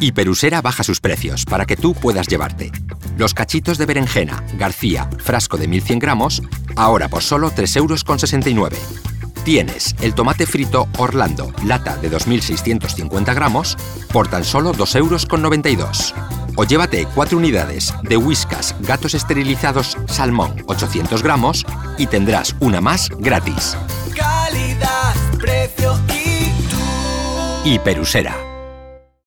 Hiperusera baja sus precios para que tú puedas llevarte. Los cachitos de berenjena García, frasco de 1100 gramos, ahora por solo 3,69 €. Tienes el tomate frito Orlando, lata de 2650 gramos, por tan solo 2,92 €. O llévate 4 unidades de Whiskas gatos esterilizados salmón 800 gramos y tendrás una más gratis. Calidad, precio y tú. Hiperusera.